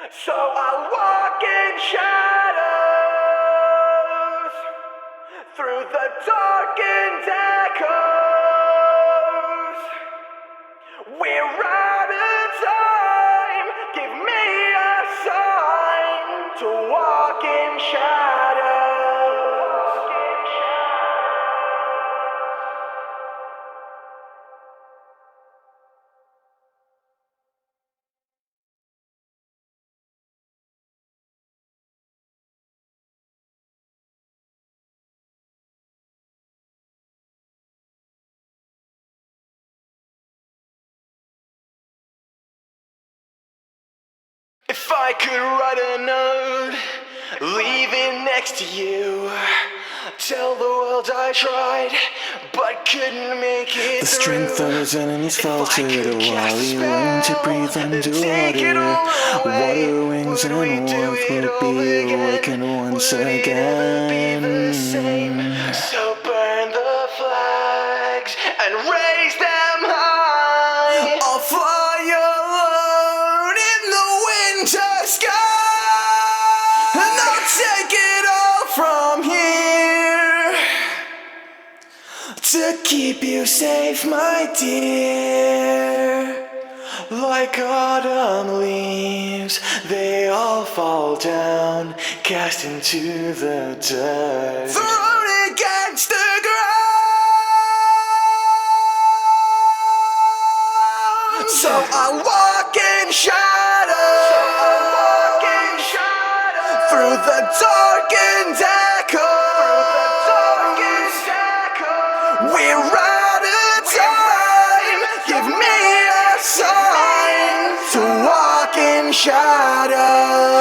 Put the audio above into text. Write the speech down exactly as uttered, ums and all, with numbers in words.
So I'll walk in shadows through the darkened echoes. We're out of time. Give me a sign to walk in shadows. If I could write a note, leave it next to you, tell the world I tried, but couldn't make it The through. strength of his enemies If faltered I could while cast a he learned to spell, breathe then take it underwater. all away. Water wings Would and we do warmth it would all be again? awakened once Would it ever be the same? again. So burn the flags and raise them high. I'll fly alone in the winter sky, and I'll take it all from here to keep you safe, my dear. Like autumn leaves, they all fall down, cast into the dirt, thrown against the ground. So I walk in shadows, so I walk in shadows, through the darkened echoes. We're out of time. Give me a sign to walk in shadows.